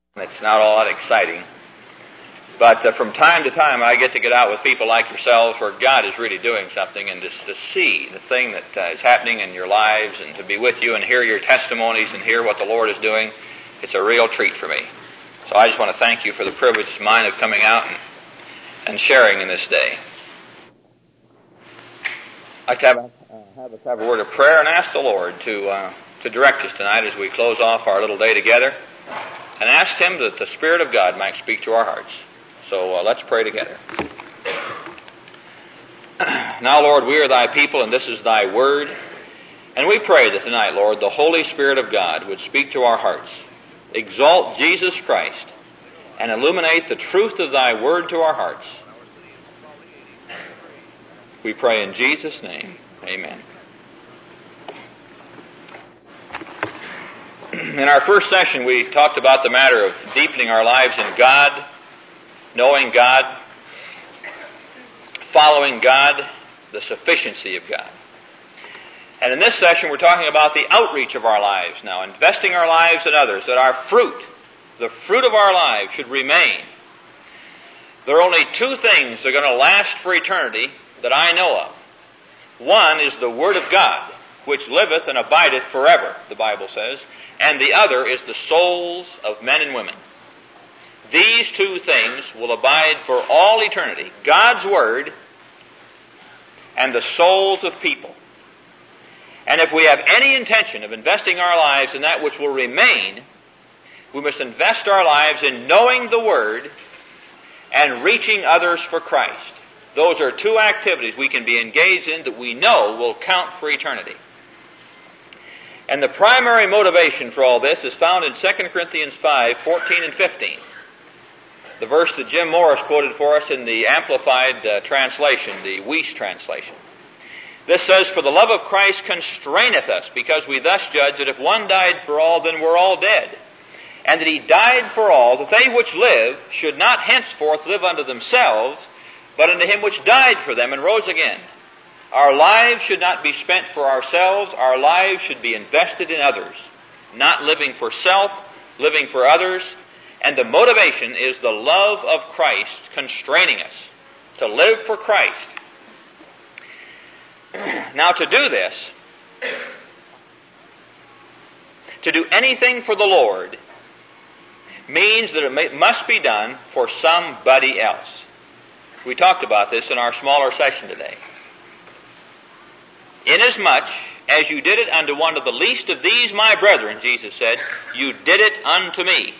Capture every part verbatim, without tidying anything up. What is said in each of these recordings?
It's not all that exciting. But uh, from time to time I get to get out with people like yourselves where God is really doing something, and just to see the thing that uh, is happening in your lives and to be with you and hear your testimonies and hear what the Lord is doing, it's a real treat for me. So I just want to thank you for the privilege of mine of coming out and, and sharing in this day. I'd like to have, a, uh, have us have a word of prayer and ask the Lord to uh, to direct us tonight as we close off our little day together, and ask Him that the Spirit of God might speak to our hearts. So uh, let's pray together. Now, Lord, we are Thy people, and this is Thy Word. And we pray that tonight, Lord, the Holy Spirit of God would speak to our hearts, exalt Jesus Christ, and illuminate the truth of Thy Word to our hearts. We pray in Jesus' name. Amen. In our first session, we talked about the matter of deepening our lives in God, knowing God, following God, the sufficiency of God. And in this session, we're talking about the outreach of our lives now, investing our lives in others, that our fruit, the fruit of our lives, should remain. There are only two things that are going to last for eternity that I know of. One is the Word of God, which liveth and abideth forever, the Bible says, and the other is the souls of men and women. These two things will abide for all eternity, God's Word and the souls of people. And if we have any intention of investing our lives in that which will remain, we must invest our lives in knowing the Word and reaching others for Christ. Those are two activities we can be engaged in that we know will count for eternity. And the primary motivation for all this is found in Second Corinthians five, fourteen and fifteen. The verse that Jim Morris quoted for us in the Amplified uh, translation, the Weiss translation. This says, "For the love of Christ constraineth us, because we thus judge that if one died for all, then we're all dead. And that He died for all, that they which live should not henceforth live unto themselves, but unto Him which died for them and rose again. Our lives should not be spent for ourselves. Our lives should be invested in others. Not living for self, living for others. And the motivation is the love of Christ constraining us to live for Christ." Now, to do this, to do anything for the Lord, means that it may, must be done for somebody else. We talked about this in our smaller session today. "Inasmuch as you did it unto one of the least of these my brethren," Jesus said, "you did it unto me."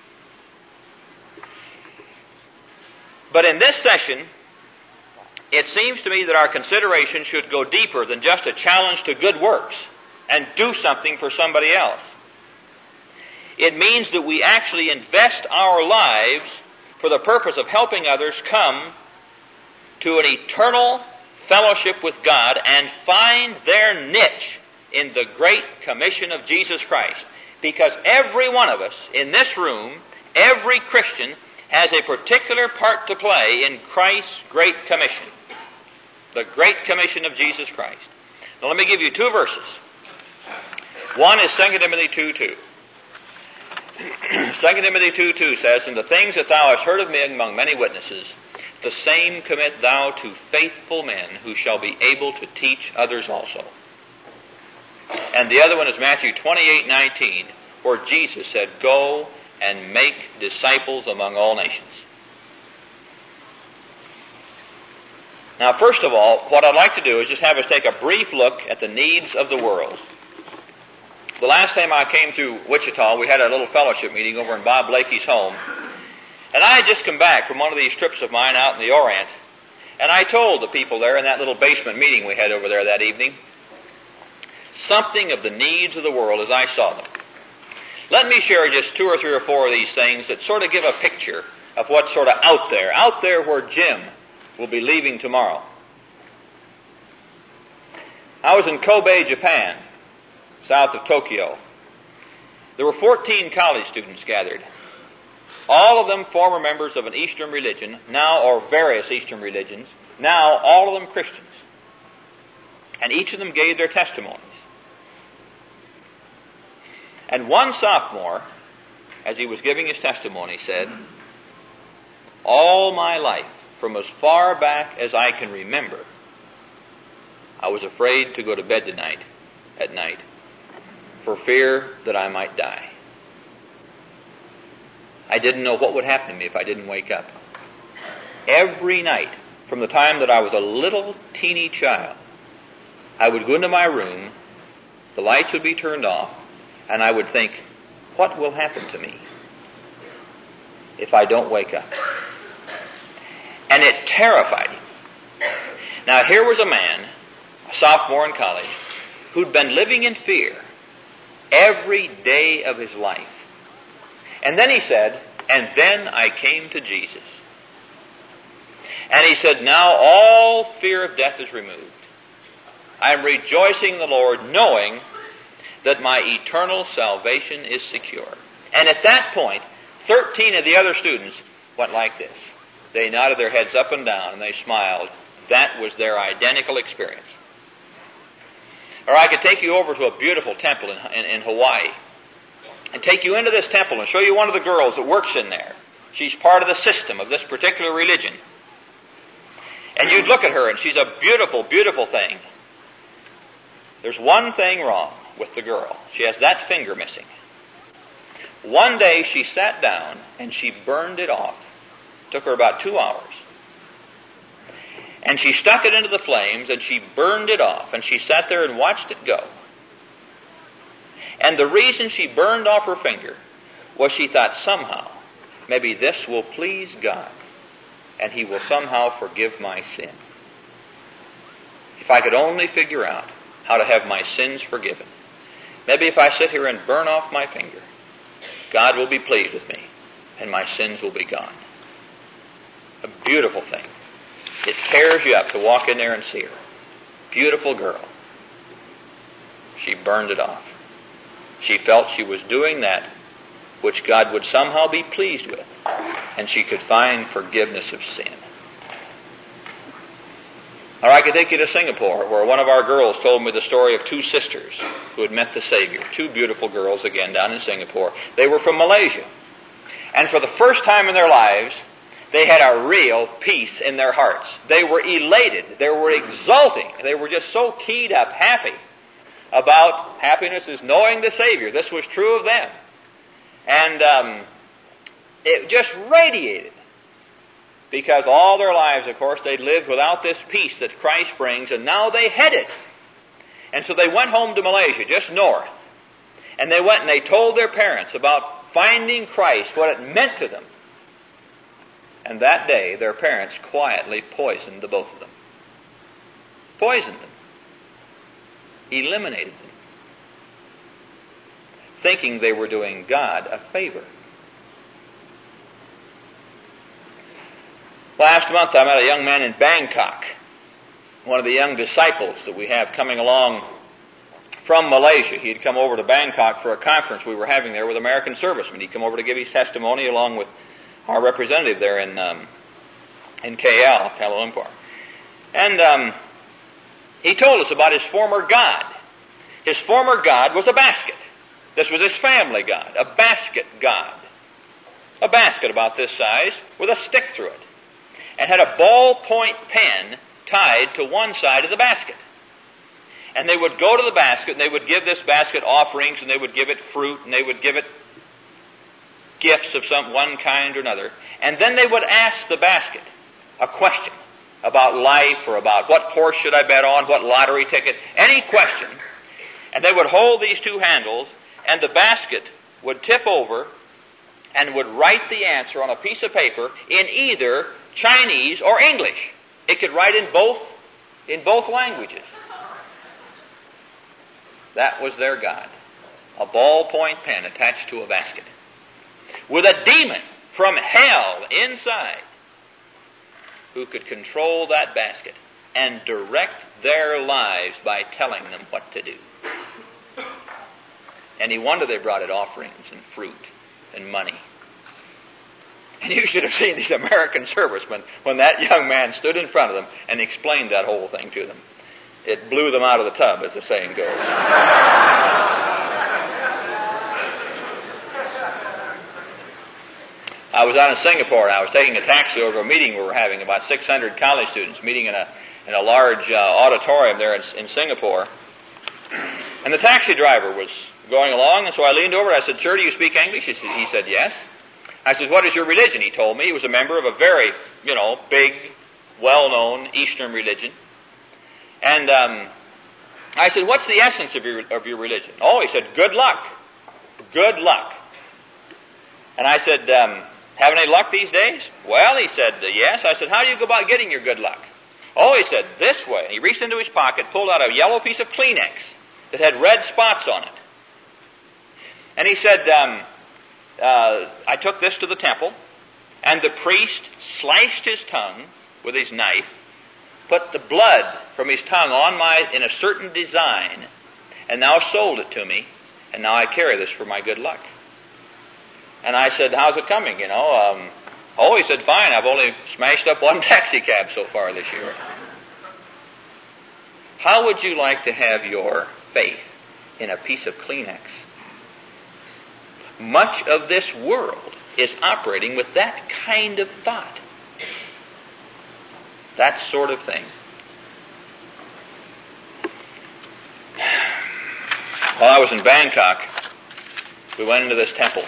But in this session, it seems to me that our consideration should go deeper than just a challenge to good works and do something for somebody else. It means that we actually invest our lives for the purpose of helping others come to an eternal fellowship with God and find their niche in the Great Commission of Jesus Christ. Because every one of us in this room, every Christian, has a particular part to play in Christ's Great Commission. The Great Commission of Jesus Christ. Now let me give you two verses. One is Second Timothy two two. Second Timothy two two says, "And the things that thou hast heard of me among many witnesses, the same commit thou to faithful men who shall be able to teach others also." And the other one is Matthew twenty-eight nineteen, where Jesus said, "Go and make disciples among all nations." Now, first of all, what I'd like to do is just have us take a brief look at the needs of the world. The last time I came through Wichita, we had a little fellowship meeting over in Bob Blakey's home. And I had just come back from one of these trips of mine out in the Orient. And I told the people there in that little basement meeting we had over there that evening something of the needs of the world as I saw them. Let me share just two or three or four of these things that sort of give a picture of what's sort of out there, out there where Jim will be leaving tomorrow. I was in Kobe, Japan, south of Tokyo. There were fourteen college students gathered. All of them former members of an Eastern religion, now, or various Eastern religions, now all of them Christians. And each of them gave their testimonies. And one sophomore as he was giving his testimony, said, all my life, from as far back as I can remember, I was afraid to go to bed tonight, at night, for fear that I might die. I didn't know what would happen to me if I didn't wake up. Every night, from the time that I was a little teeny child, I would go into my room, the lights would be turned off, and I would think, what will happen to me if I don't wake up? And it terrified him. Now here was a man, a sophomore in college, who'd been living in fear every day of his life. And then he said, and then I came to Jesus. And he said, now all fear of death is removed. I'm rejoicing in the Lord, knowing that my eternal salvation is secure. And at that point, thirteen of the other students went like this. They nodded their heads up and down, and they smiled. That was their identical experience. Or I could take you over to a beautiful temple in, in, in Hawaii, and take you into this temple and show you one of the girls that works in there. She's part of the system of this particular religion. And you'd look at her, and she's a beautiful, beautiful thing. There's one thing wrong with the girl. She has that finger missing. One day she sat down and she burned it off. It took her about two hours. And she stuck it into the flames and she burned it off. And she sat there and watched it go. And the reason she burned off her finger was she thought somehow, maybe this will please God and He will somehow forgive my sin. If I could only figure out how to have my sins forgiven. Maybe if I sit here and burn off my finger, God will be pleased with me and my sins will be gone. A beautiful thing. It tears you up to walk in there and see her. Beautiful girl. She burned it off. She felt she was doing that which God would somehow be pleased with, and she could find forgiveness of sin. Or I could take you to Singapore, where one of our girls told me the story of two sisters who had met the Savior. Two beautiful girls, again, down in Singapore. They were from Malaysia. And for the first time in their lives, they had a real peace in their hearts. They were elated. They were exulting. They were just so keyed up, happy about happiness is knowing the Savior. This was true of them. And um, it just radiated. Because all their lives, of course, they'd lived without this peace that Christ brings, and now they had it. And so they went home to Malaysia, just north. And they went and they told their parents about finding Christ, what it meant to them. And that day, their parents quietly poisoned the both of them. Poisoned them. Eliminated them. Thinking they were doing God a favor. Last month I met a young man in Bangkok, one of the young disciples that we have coming along from Malaysia. He had come over to Bangkok for a conference we were having there with American servicemen. He'd come over to give his testimony along with our representative there in um, in K L, Kuala Lumpur. And um, he told us about his former god. His former god was a basket. This was his family god, a basket god. A basket about this size with a stick through it. And had a ballpoint pen tied to one side of the basket. And they would go to the basket and they would give this basket offerings and they would give it fruit and they would give it gifts of some one kind or another. And then they would ask the basket a question about life or about what horse should I bet on, what lottery ticket, any question. And they would hold these two handles and the basket would tip over and would write the answer on a piece of paper in either Chinese or English. It could write in both, in both languages. That was their God. A ballpoint pen attached to a basket. With a demon from hell inside who could control that basket and direct their lives by telling them what to do. Any wonder they brought it offerings and fruit and money. And you should have seen these American servicemen when that young man stood in front of them and explained that whole thing to them. It blew them out of the tub, as the saying goes. I was out in Singapore, and I was taking a taxi over a meeting we were having, about six hundred college students meeting in a in a large uh, auditorium there in, in Singapore. And the taxi driver was going along, and so I leaned over and I said, "Sir, do you speak English?" He said, he said, "Yes." I said, "What is your religion?" He told me. He was a member of a very, you know, big, well-known Eastern religion. And um, I said, "What's the essence of your of your religion?" "Oh," he said, "good luck. Good luck." And I said, um, "Have any luck these days?" "Well," he said, "yes." I said, "How do you go about getting your good luck?" "Oh," he said, "this way." He reached into his pocket, pulled out a yellow piece of Kleenex that had red spots on it. And he said, um, uh, I took this to the temple, and the priest sliced his tongue with his knife, put the blood from his tongue on my, in a certain design, and now sold it to me, and now I carry this for my good luck. And I said, "How's it coming, you know?" Um, oh, he said, "Fine, I've only smashed up one taxi cab so far this year." How would you like to have your faith in a piece of Kleenex? Much of this world is operating with that kind of thought. That sort of thing. While I was in Bangkok, we went into this temple.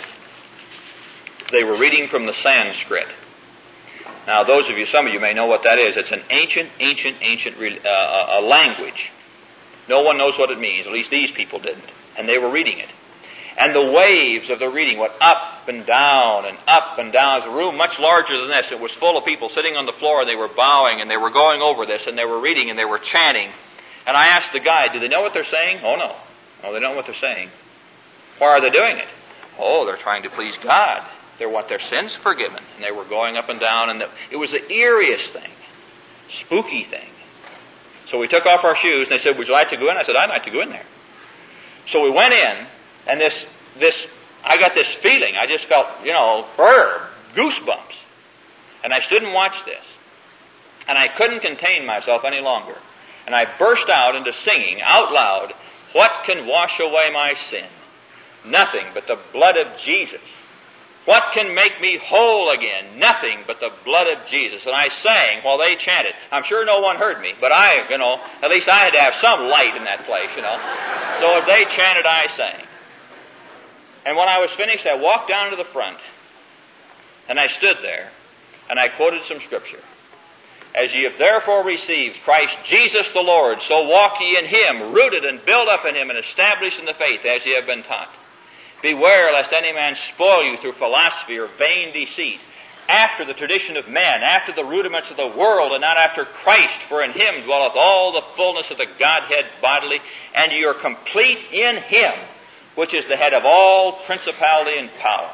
They were reading from the Sanskrit. Now, those of you, some of you may know what that is. It's an ancient, ancient, ancient uh, a language. No one knows what it means. At least these people didn't. And they were reading it. And the waves of the reading went up and down and up and down. It was a room much larger than this. It was full of people sitting on the floor, and they were bowing, and they were going over this, and they were reading, and they were chanting. And I asked the guide, "Do they know what they're saying?" "Oh, no. No, they don't know what they're saying." "Why are they doing it?" "Oh, they're trying to please God. They want their sins forgiven." And they were going up and down, and it was the eeriest thing, spooky thing. So we took off our shoes, and they said, "Would you like to go in?" I said, "I'd like to go in there." So we went in, and this, this, I got this feeling. I just felt, you know, brr, goosebumps. And I stood and watched this. And I couldn't contain myself any longer. And I burst out into singing out loud, "What can wash away my sin? Nothing but the blood of Jesus. What can make me whole again? Nothing but the blood of Jesus." And I sang while they chanted. I'm sure no one heard me, but I, you know, at least I had to have some light in that place, you know. So as they chanted, I sang. And when I was finished, I walked down to the front, and I stood there, and I quoted some scripture. "As ye have therefore received Christ Jesus the Lord, so walk ye in Him, rooted and built up in Him, and established in the faith as ye have been taught. Beware lest any man spoil you through philosophy or vain deceit, after the tradition of men, after the rudiments of the world, and not after Christ, for in Him dwelleth all the fullness of the Godhead bodily, and ye are complete in Him, which is the head of all principality and power."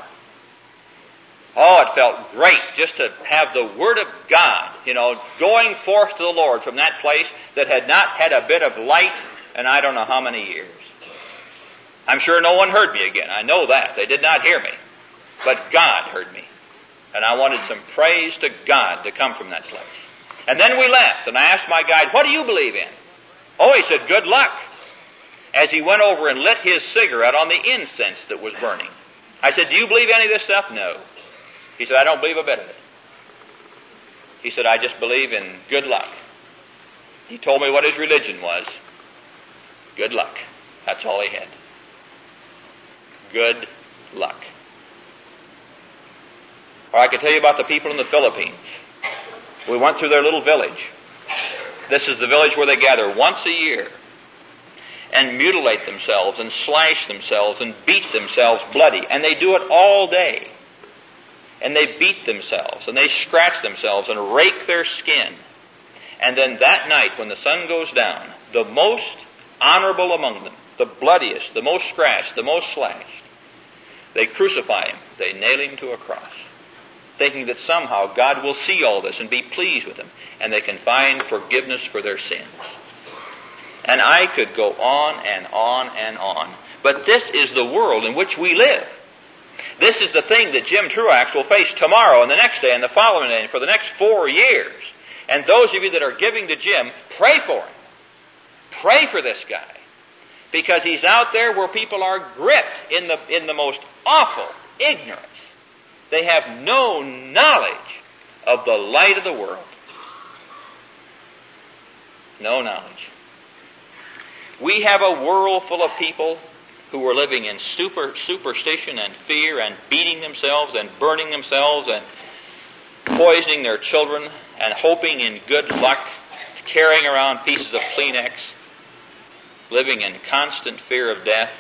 Oh, it felt great just to have the Word of God, you know, going forth to the Lord from that place that had not had a bit of light in I don't know how many years. I'm sure no one heard me again. I know that. They did not hear me. But God heard me. And I wanted some praise to God to come from that place. And then we left, and I asked my guide, "What do you believe in?" Oh, he said, "Good luck," as he went over and lit his cigarette on the incense that was burning. I said, "Do you believe any of this stuff?" "No." He said, "I don't believe a bit of it." He said, "I just believe in good luck." He told me what his religion was. Good luck. That's all he had. Good luck. Or I could tell you about the people in the Philippines. We went through their little village. This is the village where they gather once a year and mutilate themselves and slash themselves and beat themselves bloody. And they do it all day. And they beat themselves and they scratch themselves and rake their skin. And then that night when the sun goes down, the most honorable among them, the bloodiest, the most scratched, the most slashed, they crucify him. They nail him to a cross, thinking that somehow God will see all this and be pleased with them, and they can find forgiveness for their sins. And I could go on and on and on. But this is the world in which we live. This is the thing that Jim Truax will face tomorrow and the next day and the following day and for the next four years. And those of you that are giving to Jim, pray for him. Pray for this guy. Because he's out there where people are gripped in the, in the most awful ignorance. They have no knowledge of the light of the world. No knowledge. We have a world full of people who are living in super, superstition and fear and beating themselves and burning themselves and poisoning their children and hoping in good luck, carrying around pieces of Kleenex, living in constant fear of death.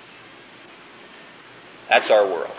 That's our world.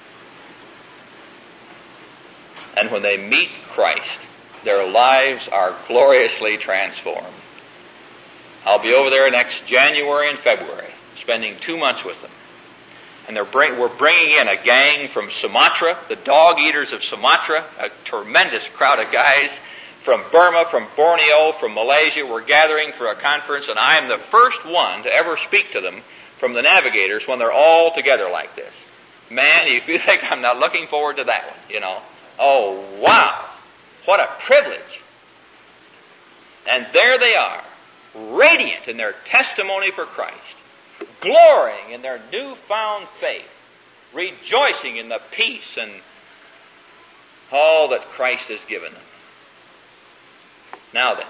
And when they meet Christ, their lives are gloriously transformed. I'll be over there next January and February, spending two months with them. And they're bring, we're bringing in a gang from Sumatra, the dog eaters of Sumatra, a tremendous crowd of guys from Burma, from Borneo, from Malaysia. We're gathering for a conference, and I am the first one to ever speak to them from the Navigators when they're all together like this. Man, if you think I'm not looking forward to that one, you know. Oh, wow. What a privilege. And there they are, radiant in their testimony for Christ, glorying in their newfound faith, rejoicing in the peace and all that Christ has given them. Now then,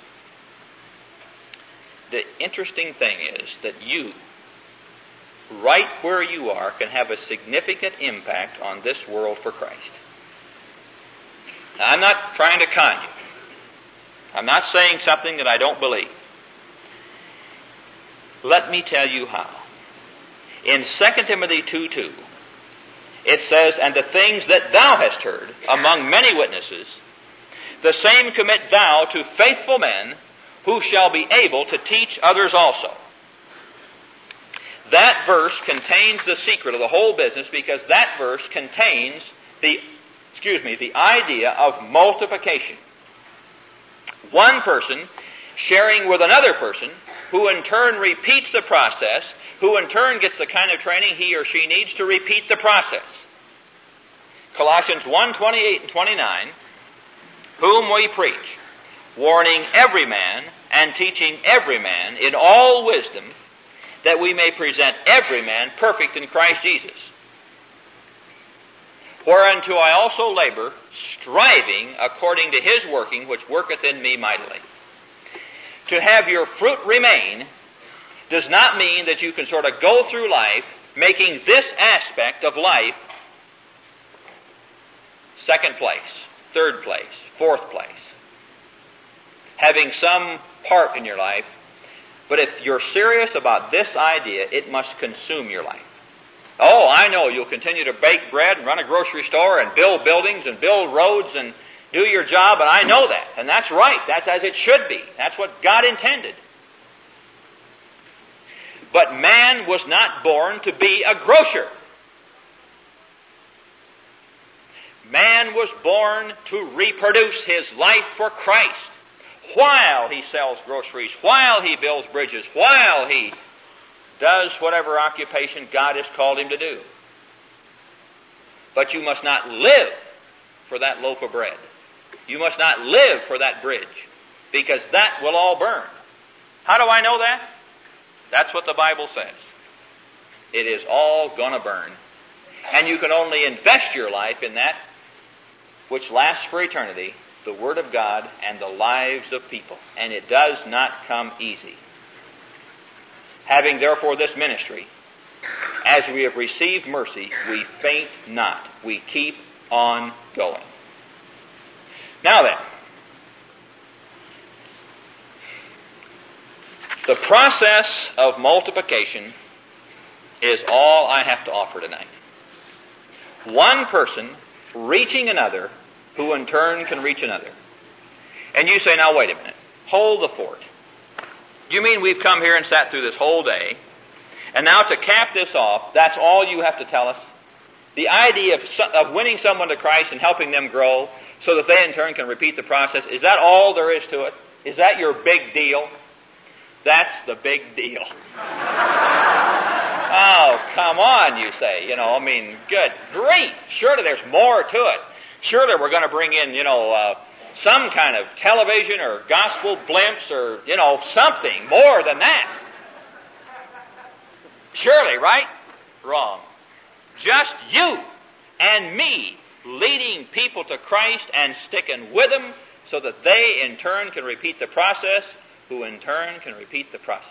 the interesting thing is that you, right where you are, can have a significant impact on this world for Christ. Now, I'm not trying to con you. I'm not saying something that I don't believe. Let me tell you how. In Second Timothy two two, it says, "And the things that thou hast heard among many witnesses, the same commit thou to faithful men, who shall be able to teach others also." That verse contains the secret of the whole business, because that verse contains the, excuse me, the idea of multiplication. One person sharing with another person, who in turn repeats the process, who in turn gets the kind of training he or she needs to repeat the process. Colossians one twenty-eight and twenty-nine, "Whom we preach, warning every man and teaching every man in all wisdom, that we may present every man perfect in Christ Jesus. Whereunto I also labor, striving according to his working, which worketh in me mightily." To have your fruit remain does not mean that you can sort of go through life making this aspect of life second place, third place, fourth place. Having some part in your life, but if you're serious about this idea, it must consume your life. Oh, I know you'll continue to bake bread and run a grocery store and build buildings and build roads and do your job, and I know that. And that's right. That's as it should be. That's what God intended. But man was not born to be a grocer. Man was born to reproduce his life for Christ while he sells groceries, while he builds bridges, while he does whatever occupation God has called him to do. But you must not live for that loaf of bread. You must not live for that bridge, because that will all burn. How do I know that? That's what the Bible says. It is all gonna burn. And you can only invest your life in that which lasts for eternity, the Word of God and the lives of people. And it does not come easy. Having therefore this ministry, as we have received mercy, we faint not. We keep on going. Now then, the process of multiplication is all I have to offer tonight. One person reaching another, who in turn can reach another. And you say, now wait a minute, hold the fort. You mean we've come here and sat through this whole day, and now to cap this off, that's all you have to tell us? The idea of, of winning someone to Christ and helping them grow so that they in turn can repeat the process, is that all there is to it? Is that your big deal? That's the big deal. Oh, come on, you say. You know, I mean, good grief. Surely there's more to it. Surely we're going to bring in, you know, uh, some kind of television or gospel blimps or, you know, something more than that. Surely, right? Wrong. Just you and me leading people to Christ and sticking with them so that they in turn can repeat the process, who in turn can repeat the process.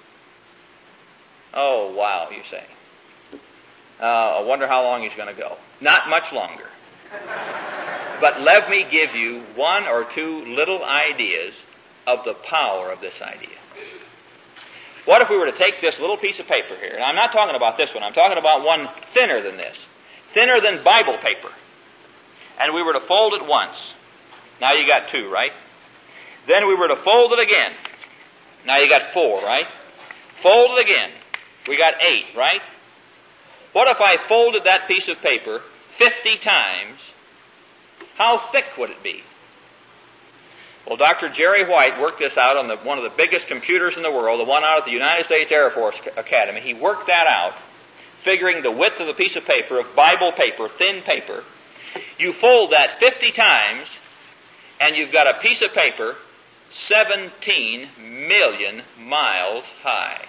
Oh, wow, you say. Uh, I wonder how long he's going to go. Not much longer. But let me give you one or two little ideas of the power of this idea. What if we were to take this little piece of paper here, and I'm not talking about this one, I'm talking about one thinner than this, thinner than Bible paper, and we were to fold it once. Now you got two, right? Then we were to fold it again. Now you got four, right? Fold it again. We got eight, right? What if I folded that piece of paper fifty times? How thick would it be? Well, Doctor Jerry White worked this out on the, one of the biggest computers in the world, the one out at the United States Air Force Academy. He worked that out, figuring the width of a piece of paper, of Bible paper, thin paper. You fold that fifty times, and you've got a piece of paper seventeen million miles high.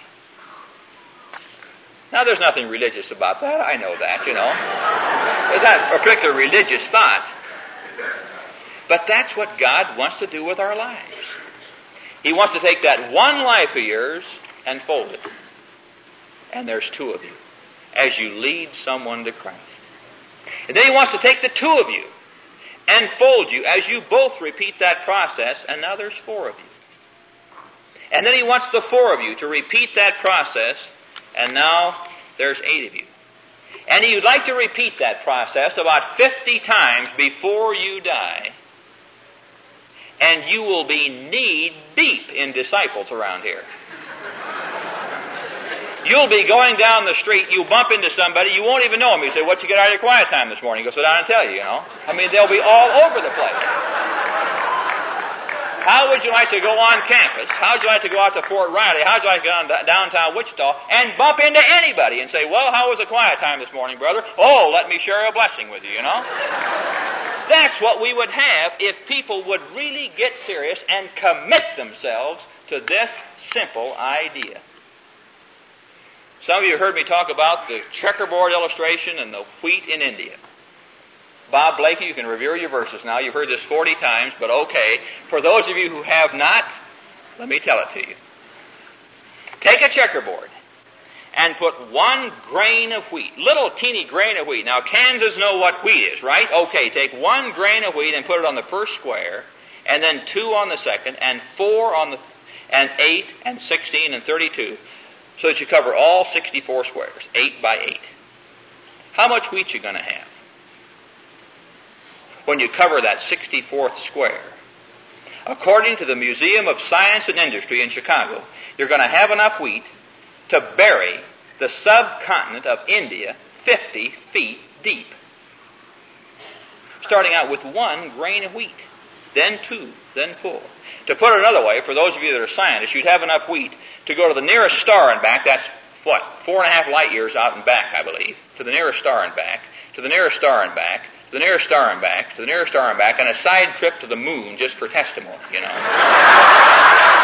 Now, there's nothing religious about that. I know that, you know. There's not a particular religious thought. But that's what God wants to do with our lives. He wants to take that one life of yours and fold it. And there's two of you as you lead someone to Christ. And then He wants to take the two of you and fold you as you both repeat that process, and now there's four of you. And then He wants the four of you to repeat that process, and now there's eight of you. And He'd like to repeat that process about fifty times before you die. And you will be knee-deep in disciples around here. You'll be going down the street, you bump into somebody, you won't even know them. You say, "What'd you get out of your quiet time this morning?" He'll sit down and tell you, you know. I mean, they'll be all over the place. How would you like to go on campus? How would you like to go out to Fort Riley? How would you like to go on downtown Wichita and bump into anybody and say, "Well, how was the quiet time this morning, brother?" "Oh, let me share a blessing with you," you know. That's what we would have if people would really get serious and commit themselves to this simple idea. Some of you heard me talk about the checkerboard illustration and the wheat in India. Bob Blakey, you can review your verses now. You've heard this forty times, but okay. For those of you who have not, let me tell it to you. Take a checkerboard and put one grain of wheat, little teeny grain of wheat. Now, Kansas know what wheat is, right? Okay, take one grain of wheat and put it on the first square, and then two on the second, and four on the, and eight, and sixteen, and thirty-two, so that you cover all sixty-four squares, eight by eight. How much wheat you going to have when you cover that sixty-fourth square? According to the Museum of Science and Industry in Chicago, you're going to have enough wheat to bury the subcontinent of India fifty feet deep. Starting out with one grain of wheat, then two, then four. To put it another way, for those of you that are scientists, you'd have enough wheat to go to the nearest star and back. That's, what, four and a half light years out and back, I believe. To the nearest star and back, to the nearest star and back, to the nearest star and back, to the nearest star and back, and a side trip to the moon just for testimony, you know.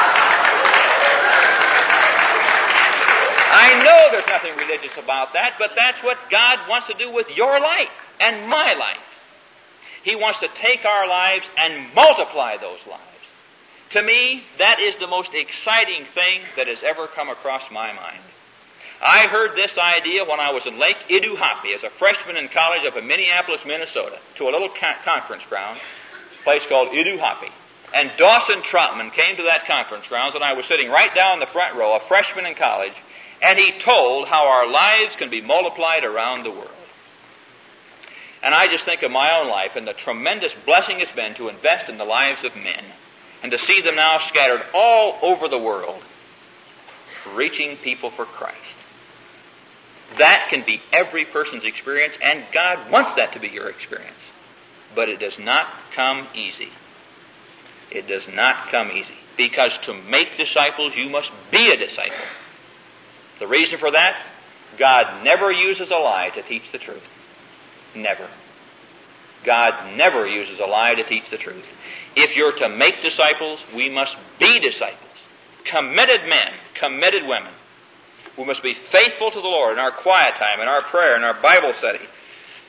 I know there's nothing religious about that, but that's what God wants to do with your life and my life. He wants to take our lives and multiply those lives. To me, that is the most exciting thing that has ever come across my mind. I heard this idea when I was in Lake Iduhapi as a freshman in college up in Minneapolis, Minnesota, to a little conference ground, a place called Iduhapi. And Dawson Troutman came to that conference grounds, and I was sitting right down in the front row, a freshman in college, and he told how our lives can be multiplied around the world. And I just think of my own life and the tremendous blessing it's been to invest in the lives of men and to see them now scattered all over the world, reaching people for Christ. That can be every person's experience, and God wants that to be your experience. But it does not come easy. It does not come easy. Because to make disciples, you must be a disciple. The reason for that? God never uses a lie to teach the truth. Never. God never uses a lie to teach the truth. If you're to make disciples, we must be disciples. Committed men, committed women. We must be faithful to the Lord in our quiet time, in our prayer, in our Bible study.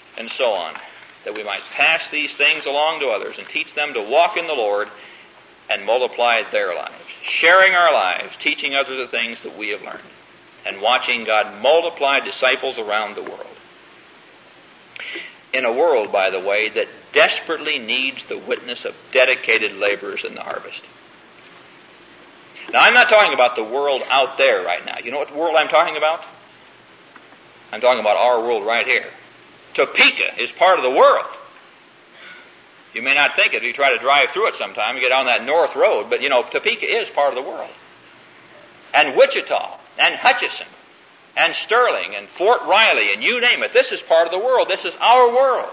and so on, that we might pass these things along to others and teach them to walk in the Lord and multiply their lives, sharing our lives, teaching others the things that we have learned, and watching God multiply disciples around the world. In a world, by the way, that desperately needs the witness of dedicated laborers in the harvest. Now, I'm not talking about the world out there right now. You know what world I'm talking about? I'm talking about our world right here. Topeka is part of the world. You may not think it if you try to drive through it sometime. You get on that north road, but you know, Topeka is part of the world. And Wichita, and Hutchinson, and Sterling, and Fort Riley, and you name it. This is part of the world. This is our world.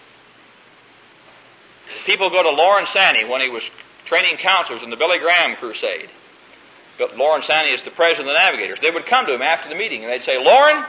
People go to Lawrence Sanney when he was training counselors in the Billy Graham crusade. But Lawrence Sanney is the president of the Navigators. They would come to him after the meeting and they'd say, "Lauren,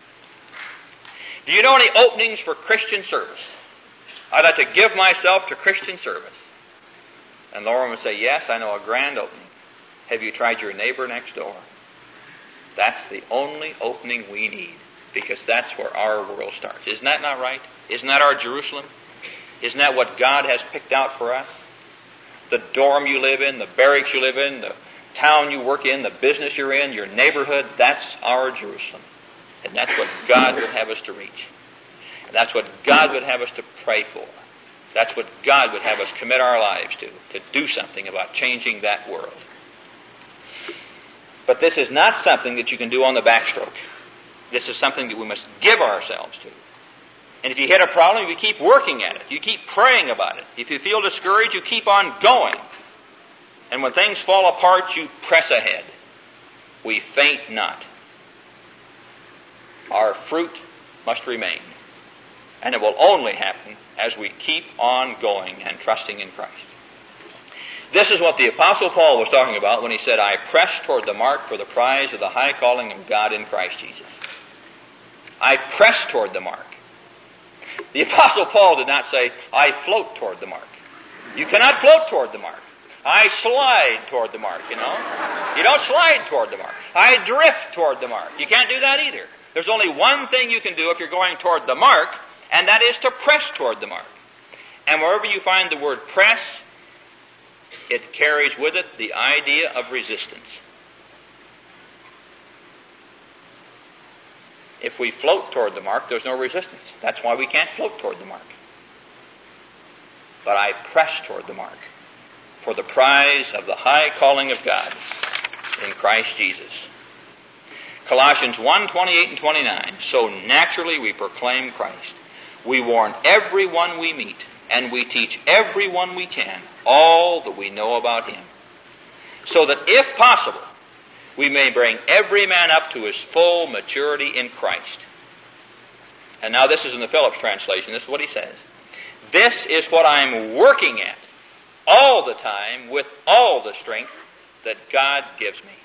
do you know any openings for Christian service? I'd like to give myself to Christian service." And Lauren would say, "Yes, I know a grand opening. Have you tried your neighbor next door?" That's the only opening we need, because that's where our world starts. Isn't that not right? Isn't that our Jerusalem? Isn't that what God has picked out for us? The dorm you live in, the barracks you live in, the town you work in, the business you're in, your neighborhood, that's our Jerusalem. And that's what God would have us to reach. And that's what God would have us to pray for. That's what God would have us commit our lives to, to do something about changing that world. But this is not something that you can do on the backstroke. This is something that we must give ourselves to. And if you hit a problem, you keep working at it. You keep praying about it. If you feel discouraged, you keep on going. And when things fall apart, you press ahead. We faint not. Our fruit must remain. And it will only happen as we keep on going and trusting in Christ. This is what the Apostle Paul was talking about when he said, "I press toward the mark for the prize of the high calling of God in Christ Jesus." I press toward the mark. The Apostle Paul did not say, "I float toward the mark." You cannot float toward the mark. I slide toward the mark, you know. You don't slide toward the mark. I drift toward the mark. You can't do that either. There's only one thing you can do if you're going toward the mark, and that is to press toward the mark. And wherever you find the word press, it carries with it the idea of resistance. If we float toward the mark, there's no resistance. That's why we can't float toward the mark. But I press toward the mark for the prize of the high calling of God in Christ Jesus. Colossians one, twenty-eight and twenty-nine. So naturally we proclaim Christ. We warn everyone we meet, and we teach everyone we can all that we know about Him, so that if possible, we may bring every man up to his full maturity in Christ. And now this is in the Phillips translation. This is what he says. This is what I'm working at all the time with all the strength that God gives me.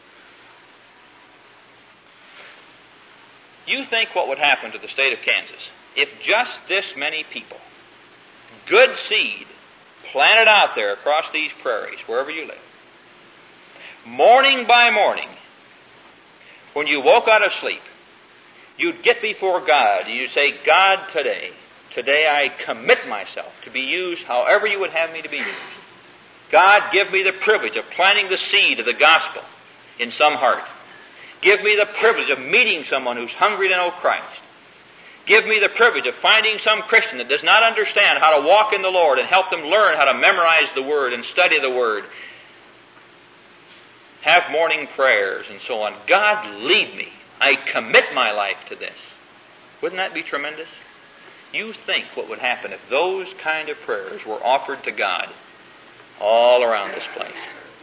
You think what would happen to the state of Kansas if just this many people, good seed, planted out there across these prairies, wherever you live, morning by morning, when you woke out of sleep, you'd get before God and you'd say, "God, today, today I commit myself to be used however you would have me to be used. God, give me the privilege of planting the seed of the gospel in some heart. Give me the privilege of meeting someone who's hungry to know Christ. Give me the privilege of finding some Christian that does not understand how to walk in the Lord and help them learn how to memorize the Word and study the Word. Have morning prayers and so on. God, lead me. I commit my life to this." Wouldn't that be tremendous? You think what would happen if those kind of prayers were offered to God all around this place.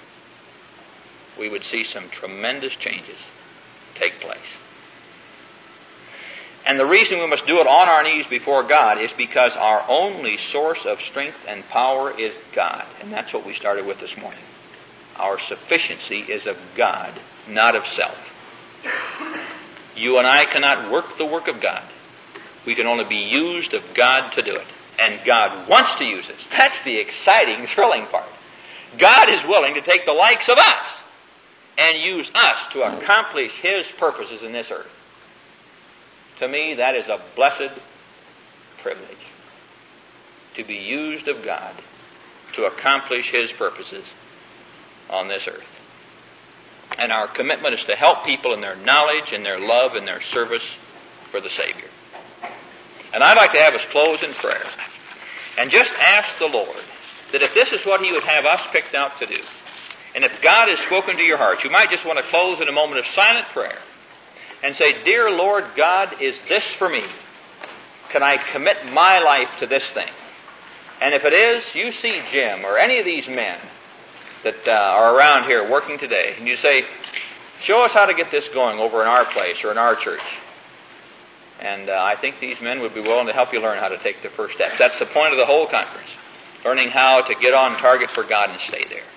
We would see some tremendous changes take place. And the reason we must do it on our knees before God is because our only source of strength and power is God. And that's what we started with this morning. Our sufficiency is of God, not of self. You and I cannot work the work of God. We can only be used of God to do it. And God wants to use us. That's the exciting, thrilling part. God is willing to take the likes of us and use us to accomplish His purposes in this earth. To me, that is a blessed privilege to be used of God to accomplish His purposes on this earth. And our commitment is to help people in their knowledge, in their love, in their service for the Savior. And I'd like to have us close in prayer and just ask the Lord that if this is what He would have us picked out to do, and if God has spoken to your hearts, you might just want to close in a moment of silent prayer and say, Dear Lord God, is this for me? Can I commit my life to this thing? And if it is, you see Jim or any of these men that uh, are around here working today, and you say, show us how to get this going over in our place or in our church. And uh, I think these men would be willing to help you learn how to take the first steps. That's the point of the whole conference, learning how to get on target for God and stay there.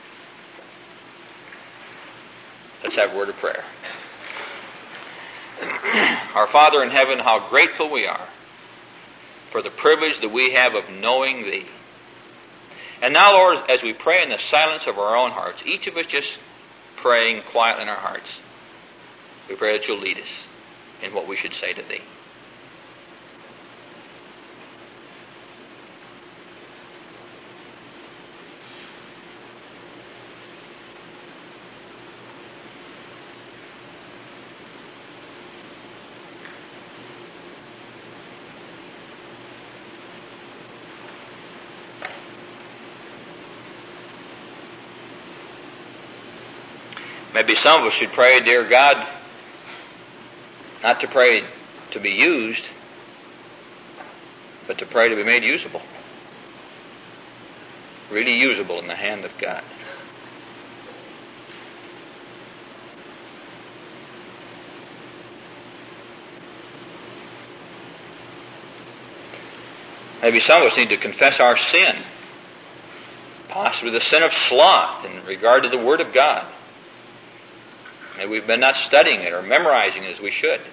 Let's have a word of prayer. Our Father in heaven, how grateful we are for the privilege that we have of knowing Thee. And now, Lord, as we pray in the silence of our own hearts, each of us just praying quietly in our hearts, we pray that You'll lead us in what we should say to Thee. Maybe some of us should pray, dear God, not to pray to be used, but to pray to be made usable. Really usable in the hand of God. Maybe some of us need to confess our sin, possibly the sin of sloth in regard to the Word of God. Maybe we've been not studying it or memorizing it as we should.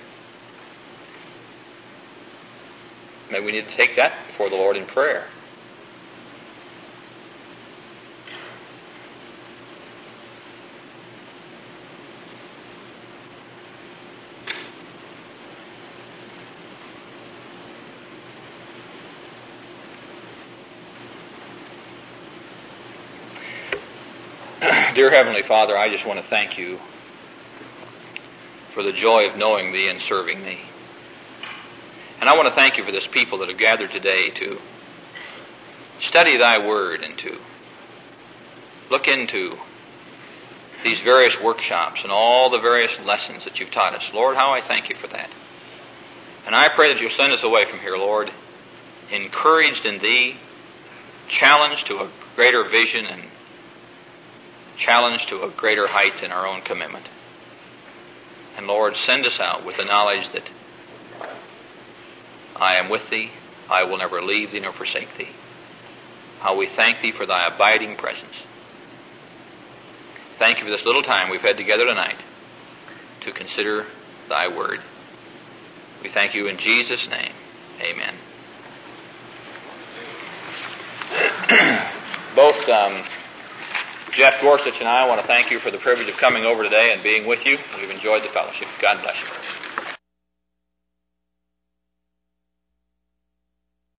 Maybe we need to take that before the Lord in prayer. Dear Heavenly Father, I just want to thank You for the joy of knowing Thee and serving Thee. And I want to thank You for this people that have gathered today to study Thy Word and to look into these various workshops and all the various lessons that You've taught us. Lord, how I thank You for that. And I pray that You'll send us away from here, Lord, encouraged in Thee, challenged to a greater vision and challenged to a greater height in our own commitment. And Lord, send us out with the knowledge that I am with Thee, I will never leave Thee nor forsake Thee. How we thank Thee for Thy abiding presence. Thank You for this little time we've had together tonight to consider Thy Word. We thank You in Jesus' name. Amen. Both um, Jeff Gorsuch and I want to thank you for the privilege of coming over today and being with you. We've enjoyed the fellowship. God bless you.